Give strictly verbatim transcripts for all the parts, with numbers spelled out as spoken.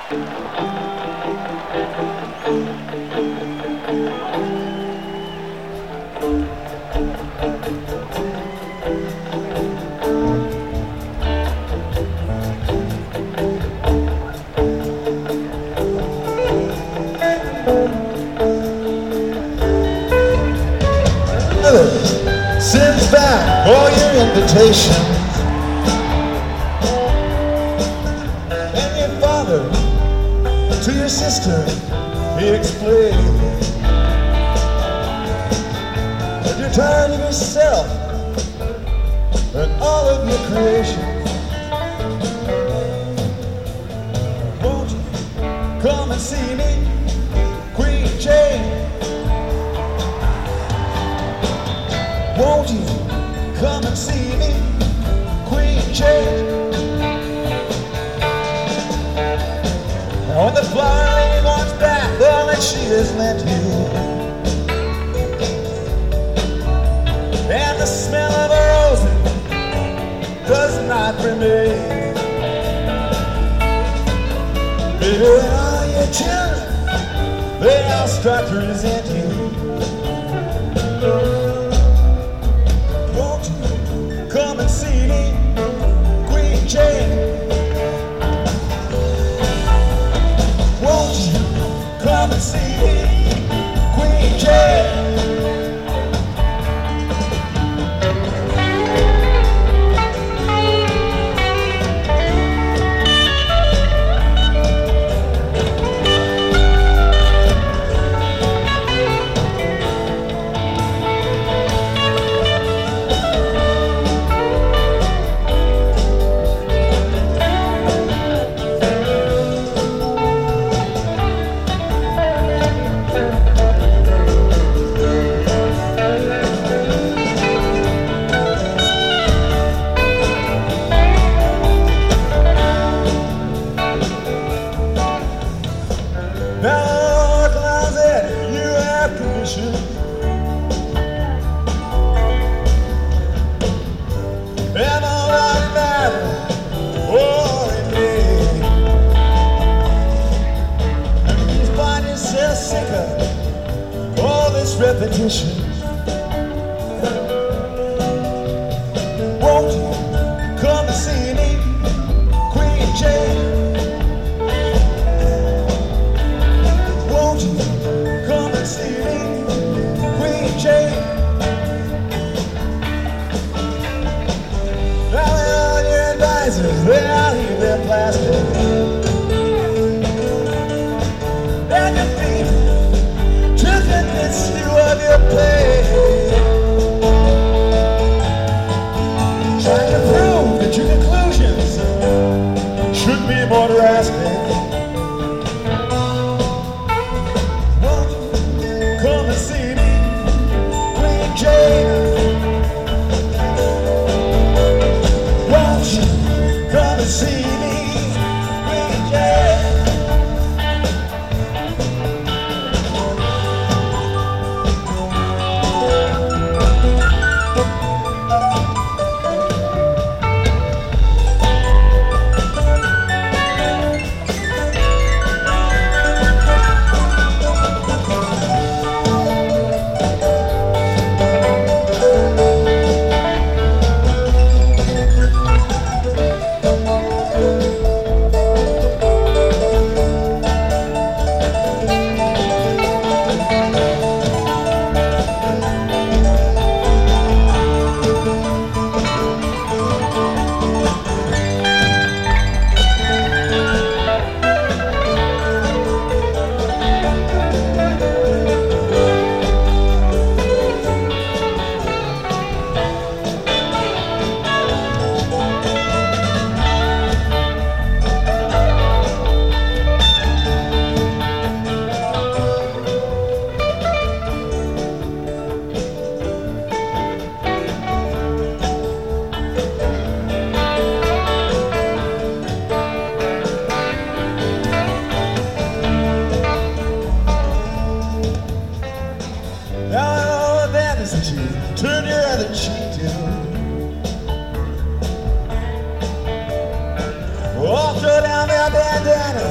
Sends back all your invitations, and your father to your sister he explains that you're tired of yourself and all of your creations. Won't you come and see me, Queen Jane? Won't you come and see me, Queen Jane? Now when the flower lady wants back all that she has lent you, and the smell of a rose does not remain, baby, all your children, they all start to resent you. Come and see me, Queen Jane. Won't you come and see me, Queen Jane? Repetition. Won't you come and see me, Queen Jane? Won't you come and see me, Queen Jane? Now that all your advisors, they all leave their plastic, and your feet drifting in stew of your play, trying to prove that your conclusions should be more drastic. Won't you come and see me, Queen Jane? Won't you come and see me, Queen Jane?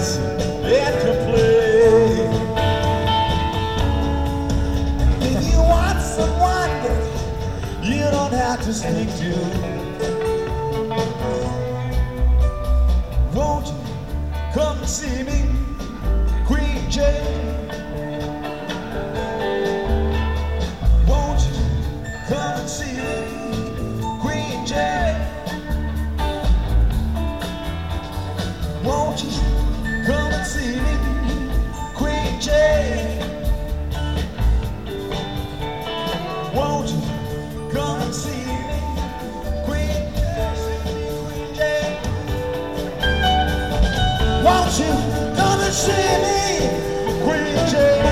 dance and complain. If you want someone that you don't have to speak to, won't you come and see me, Queen Jane? Won't you come and see me, Queen Jane? Won't you come and see me, Queen Jane? Won't you come and see me, Queen Jane? Won't you come and see me, Queen Jane?